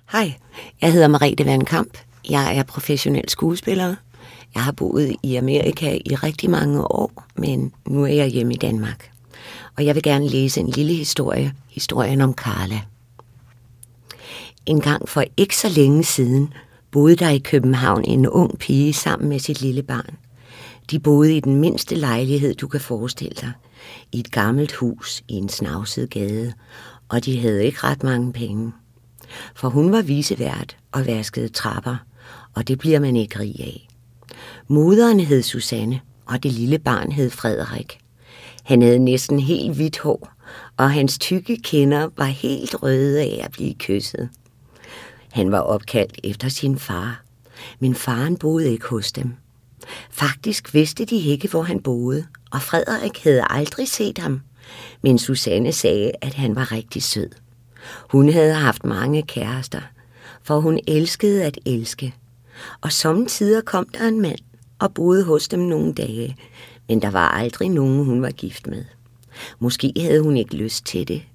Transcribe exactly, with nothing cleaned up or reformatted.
Hej, jeg hedder Merete Van Kamp. Jeg er professionel skuespiller. Jeg har boet i Amerika i rigtig mange år, men nu er jeg hjemme i Danmark. Og jeg vil gerne læse en lille historie, historien om Carla. En gang for ikke så længe siden boede der i København en ung pige sammen med sit lille barn. De boede i den mindste lejlighed, du kan forestille dig, i et gammelt hus i en snavset gade, og de havde ikke ret mange penge. For hun var vicevært og vaskede trapper, og det bliver man ikke rig af. Moderen hed Susanne, og det lille barn hed Frederik. Han havde næsten helt hvidt hår, og hans tykke kinder var helt røde af at blive kysset. Han var opkaldt efter sin far, men faren boede ikke hos dem. Faktisk vidste de ikke, hvor han boede, og Frederik havde aldrig set ham, men Susanne sagde, at han var rigtig sød. Hun havde haft mange kærester, for hun elskede at elske. Og sommetider kom der en mand og boede hos dem nogle dage, men der var aldrig nogen, hun var gift med. Måske havde hun ikke lyst til det,